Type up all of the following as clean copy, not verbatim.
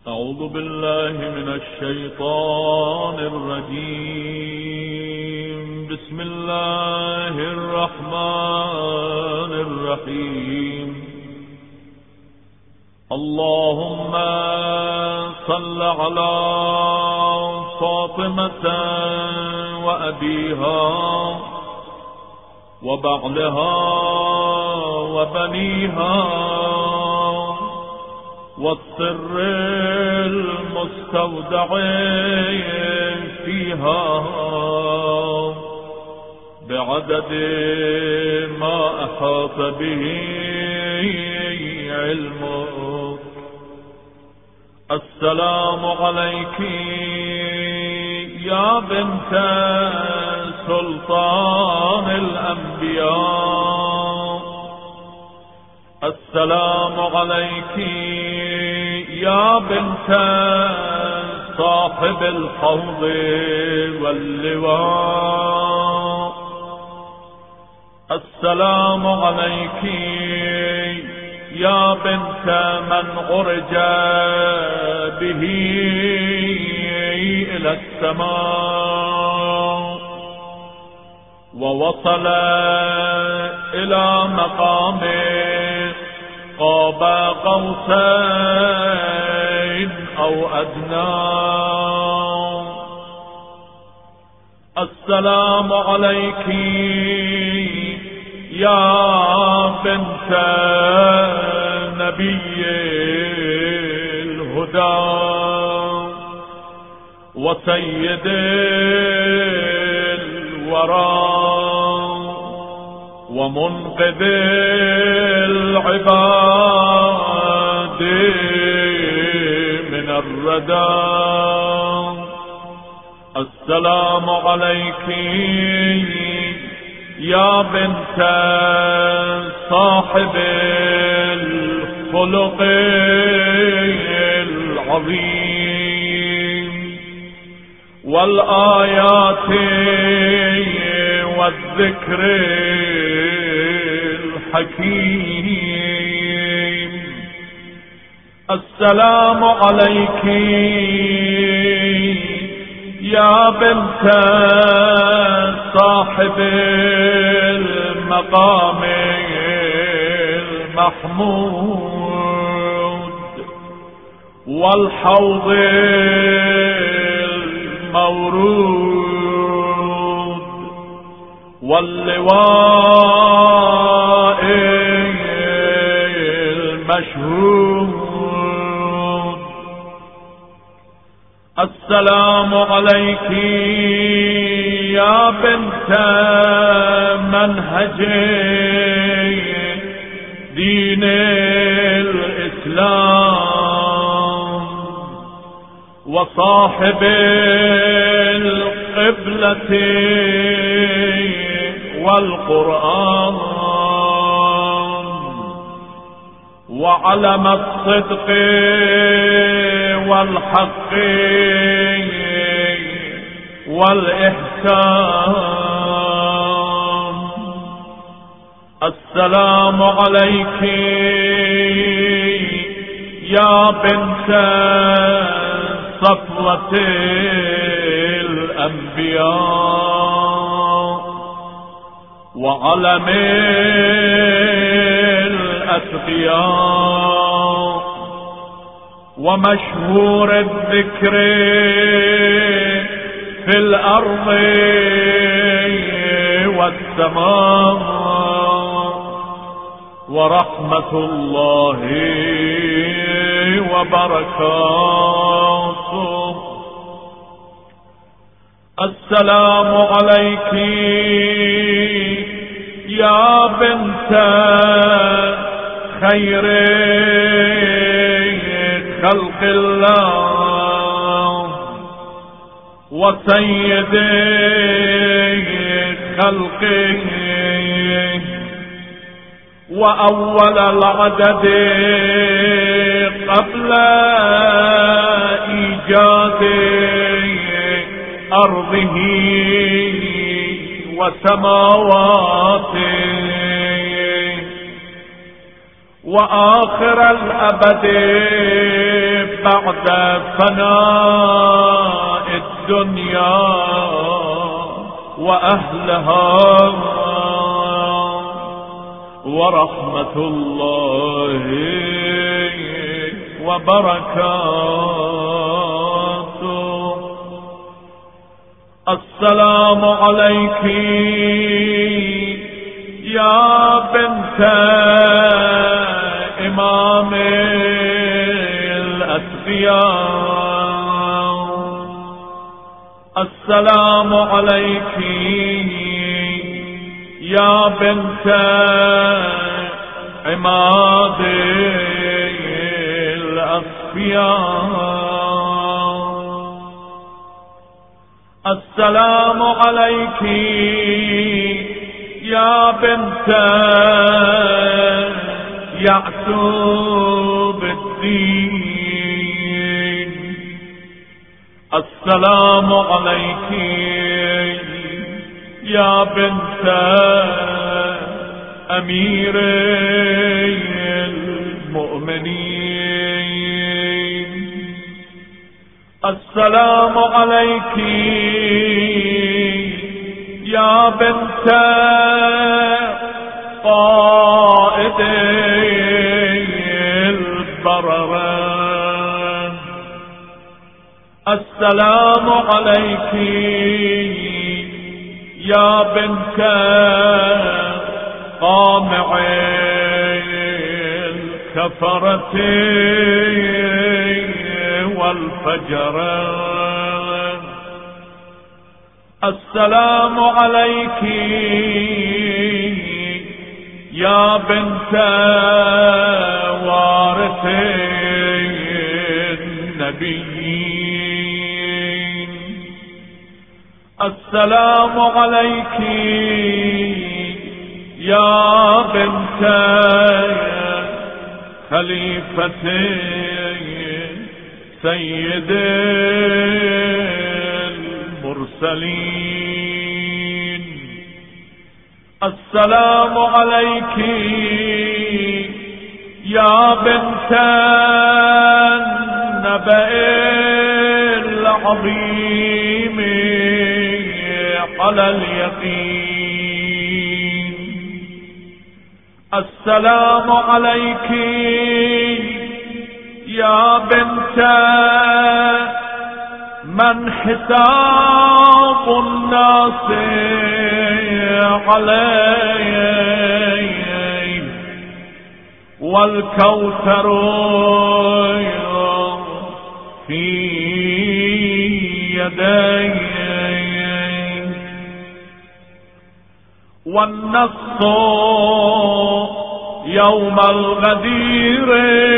أعوذ بالله من الشيطان الرجيم. بسم الله الرحمن الرحيم. اللهم صل على فاطمة وأبيها وبعلها وبنيها والسر المستودع فيها بعدد ما أحاط به علمك. السلام عليك يا بنت سلطان الأنبياء. السلام عليك يا بنت صاحب الحوض واللواء. السلام عليك يا بنت من عرج به إلى السماء ووصل إلى مقام قاب قوسين أو أدنى. السلام عليك يا بنت نبي الهدى وسيد الورى ومنقذ العباد من الردى. السلام عليك يا بنت صاحب الخلق العظيم والآيات والذكر الحكيم. السلام عليك يا بنت صاحب المقام المحمود والحوض المورود واللواء المشهود. السلام عليك يا بنت منهج دين الإسلام وصاحب القبلة والقرآن وعلم الصدق والحق والإحسان. السلام عليك يا بنت صفوة الأنبياء وعلم الأتقياء ومشهور الذكر في الأرض والسماء ورحمة الله وبركاته. السلام عليك يا بنت خير خلق الله وسيد خلقه وأول العدد قبل إيجاد أرضه وسماواته وآخر الأبد بعد فناء الدنيا وأهلها ورحمة الله وبركاته. السلام عليك يا بنت إمام الأتقياء. السلام عليك يا بنت عماد الأصفياء. السلام عليك يا بنت يعقوب الدين. السلام عليك يا بنت أمير المؤمنين. السلام عليك يا بنت قائد البررة. السلام عليك يا بنت قامع الكفرة والفجرة. السلام عليك يا بنت وارث النبيين. السلام عليك يا بنت خليفة سيد المرسلين. السلام عليك يا بنت النبأ العظيم على اليقين. السلام عليك يا بنت من حساب الناس عليه والكوثر في يديه والنص يوم الغدير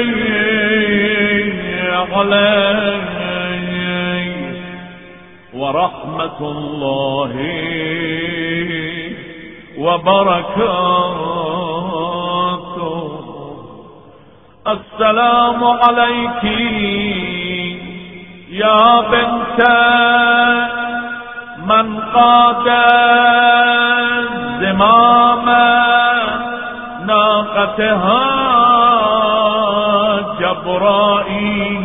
عليه ورحمة الله وبركاته. السلام عليك يا بنت من قاد زمام ناقتها جبرائيل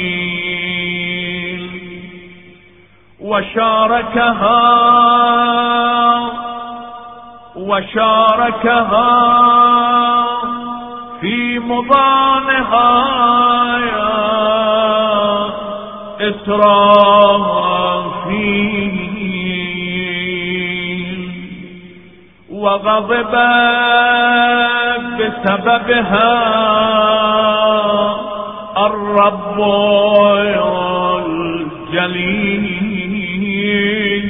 وشاركها في مضانها إسرافيل وغضب بسببها الرب الجليل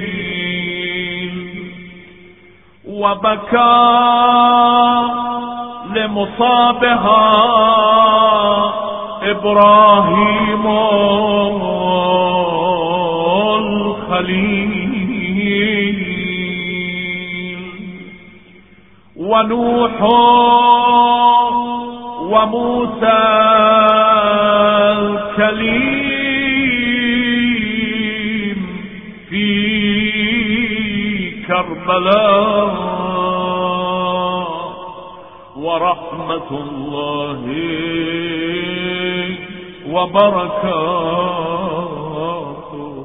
وبكى لمصابها إبراهيم الخليل ونوح وموسى الكليم في كربلاء ورحمة الله وبركاته.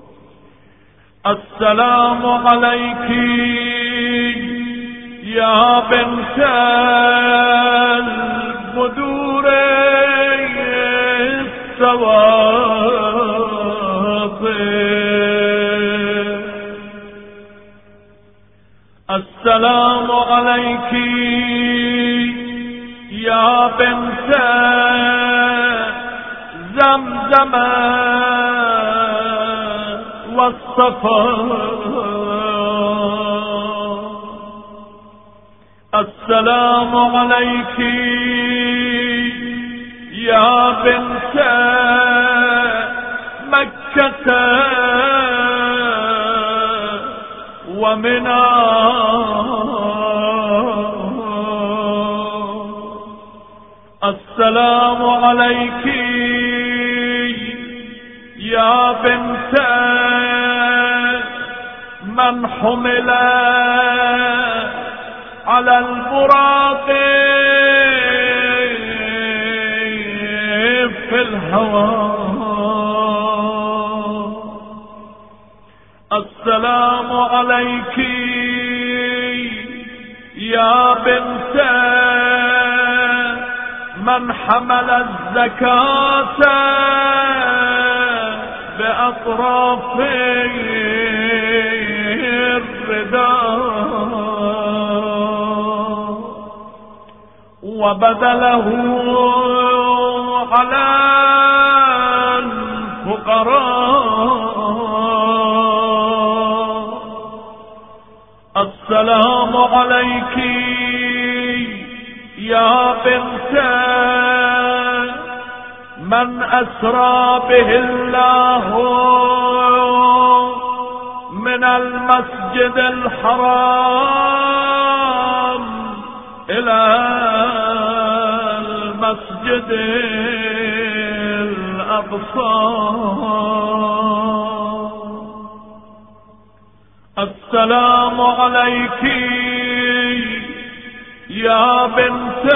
السلام عليك يا بنت البدور السواطن. السلام عليك يا بنت زمزم والصفا. السلام عليك يا بنت مكة ومنى. السلام عليك يا بنت من حمل على البراق في الهوى. السلام عليك يا بنت من حمل الزكاة بأطراف الرداء وبذله على الفقراء. السلام عليك يا بنت من أسرى به الله من المسجد الحرام إلى المسجد الأقصى. السلام عليك يا بنت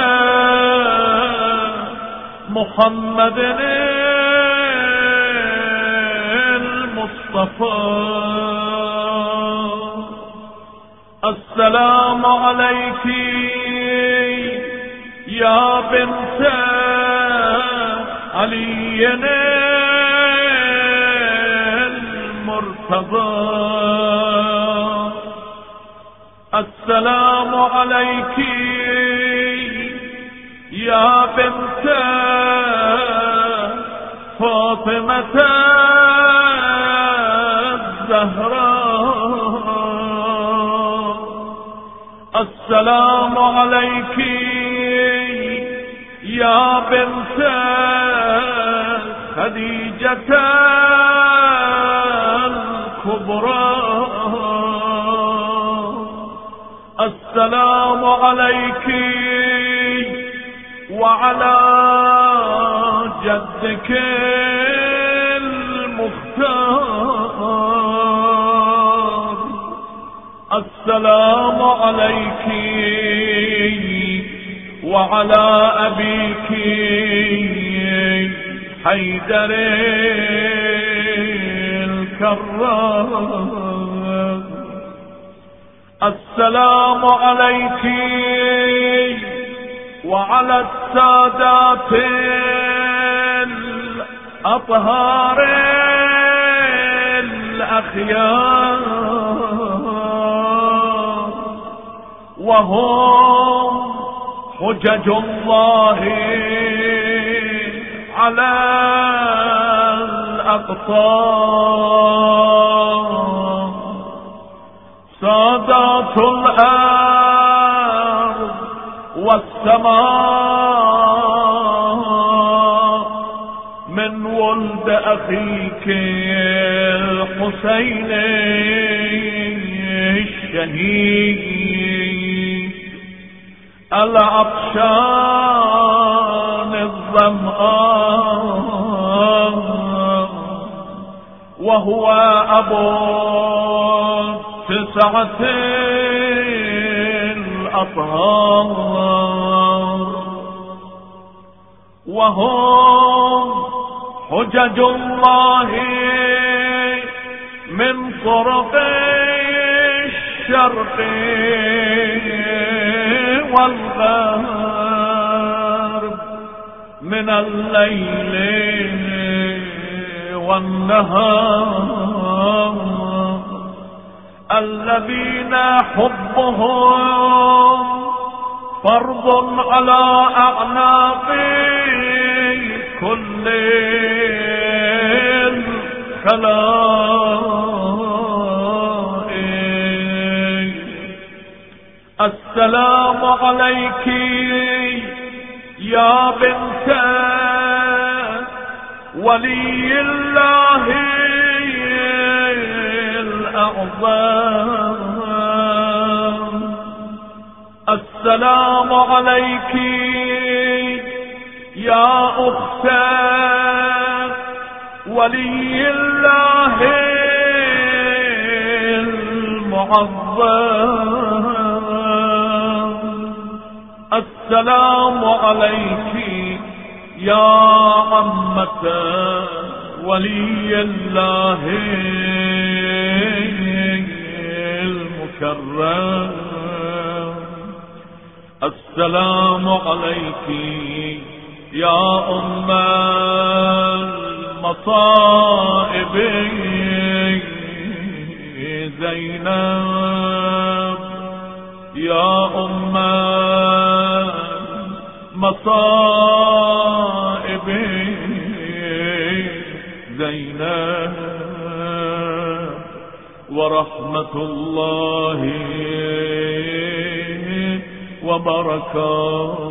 محمد المصطفى. السلام عليك يا بنت علي المرتضى. السلام عليك يا بنت فاطمة الزهراء. السلام عليك يا بنت خديجة الكبرى. السلام عليك وعلى جدك المختار. السلام عليك وعلى أبيك حيدر الكرام. السلام عليك وعلى السادات الأطهار الأخيار وهم حجج الله على الأقطار. سادات الأرض والسماء من ولد أخيك الحسين الشهيد العطشان الظمآن وهو أبو تسعة الأطهار وهم حجج الله من طرف الشرق والغرب من الليل والنهار الذين حبهم فرض على أعناق كل الخلائق. السلام عليك يا بنت ولي الله الأعظم. السلام عليك يا أخت ولي الله المعظم. السلام عليك يا عمة ولي الله المكرم. السلام عليك يا أم المصائب زينب. يا أم مصائب زينب ورحمة الله وبركاته